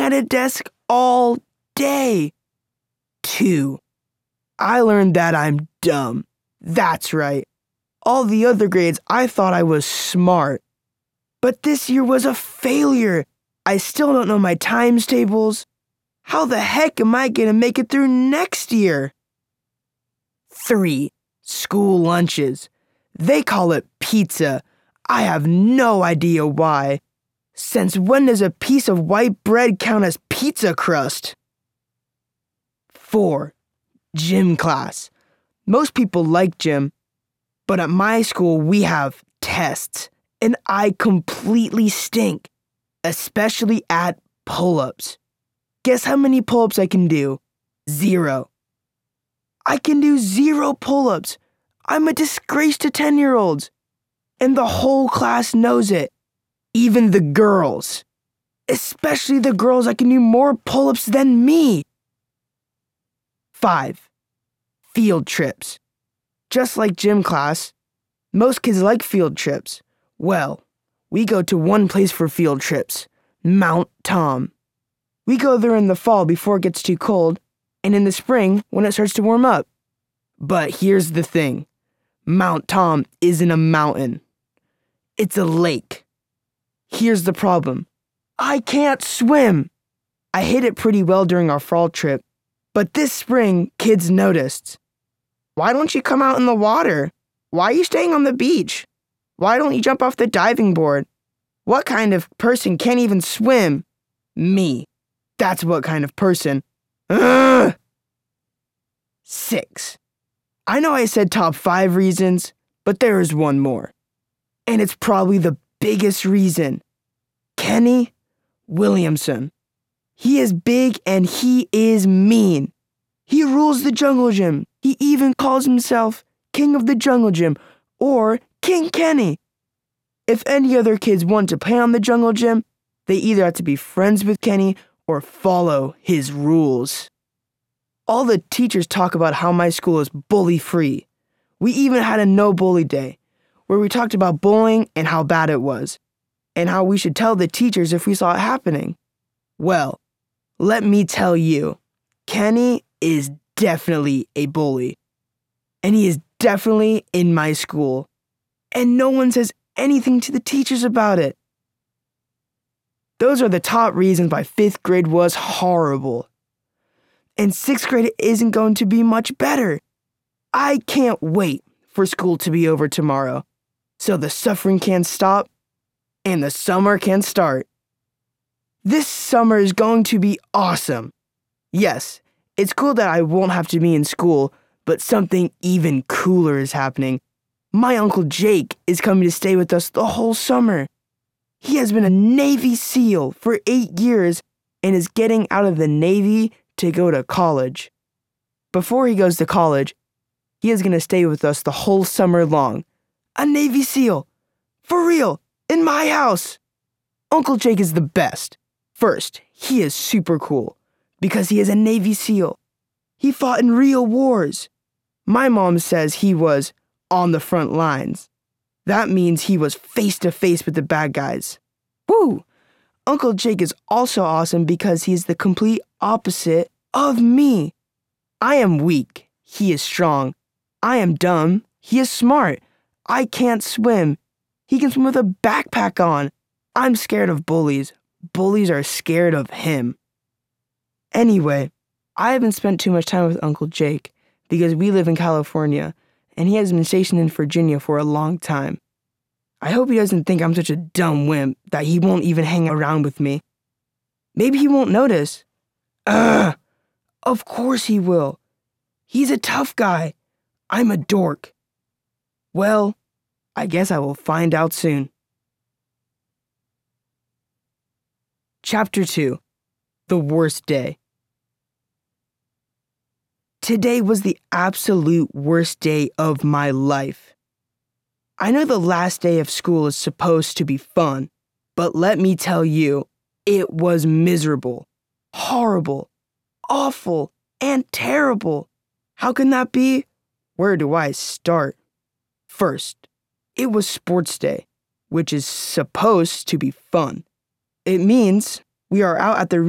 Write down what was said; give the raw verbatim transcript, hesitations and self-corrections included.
at a desk all day. Two, I learned that I'm dumb. That's right. All the other grades, I thought I was smart. But this year was a failure. I still don't know my times tables. How the heck am I going to make it through next year? Three, school lunches. They call it pizza. I have no idea why. Since when does a piece of white bread count as pizza crust? Four, gym class. Most people like gym, but at my school we have tests, and I completely stink, especially at pull-ups. Guess how many pull-ups I can do? Zero. I can do zero pull-ups. I'm a disgrace to ten-year-olds. And the whole class knows it. Even the girls. Especially the girls that can do more pull-ups than me. Five, field trips. Just like gym class, most kids like field trips. Well, we go to one place for field trips, Mount Tom. We go there in the fall before it gets too cold, and in the spring when it starts to warm up. But here's the thing. Mount Tom isn't a mountain. It's a lake. Here's the problem. I can't swim. I hit it pretty well during our fall trip, but this spring, kids noticed. Why don't you come out in the water? Why are you staying on the beach? Why don't you jump off the diving board? What kind of person can't even swim? Me. That's what kind of person. Ugh! Six. I know I said top five reasons, but there is one more. And it's probably the biggest reason. Kenny Williamson. He is big and he is mean. He rules the jungle gym. He even calls himself King of the Jungle Gym or King Kenny. If any other kids want to play on the jungle gym, they either have to be friends with Kenny or follow his rules. All the teachers talk about how my school is bully-free. We even had a no-bully day, where we talked about bullying and how bad it was, and how we should tell the teachers if we saw it happening. Well, let me tell you, Kenny is definitely a bully. And he is definitely in my school. And no one says anything to the teachers about it. Those are the top reasons why fifth grade was horrible. And sixth grade isn't going to be much better. I can't wait for school to be over tomorrow, so the suffering can stop and the summer can start. This summer is going to be awesome. Yes, it's cool that I won't have to be in school, but something even cooler is happening. My Uncle Jake is coming to stay with us the whole summer. He has been a Navy SEAL for eight years and is getting out of the Navy to go to college. Before he goes to college, he is going to stay with us the whole summer long. A Navy SEAL. For real. In my house. Uncle Jake is the best. First, he is super cool because he is a Navy SEAL. He fought in real wars. My mom says he was on the front lines. That means he was face to face with the bad guys. Woo! Uncle Jake is also awesome because he is the complete opposite of me. I am weak. He is strong. I am dumb. He is smart. I can't swim. He can swim with a backpack on. I'm scared of bullies. Bullies are scared of him. Anyway, I haven't spent too much time with Uncle Jake because we live in California and he has been stationed in Virginia for a long time. I hope he doesn't think I'm such a dumb wimp that he won't even hang around with me. Maybe he won't notice. Ugh! Of course he will. He's a tough guy. I'm a dork. Well, I guess I will find out soon. Chapter two. The Worst Day. Today was the absolute worst day of my life. I know the last day of school is supposed to be fun, but let me tell you, it was miserable, horrible, awful, and terrible. How can that be? Where do I start? First, it was sports day, which is supposed to be fun. It means we are out at the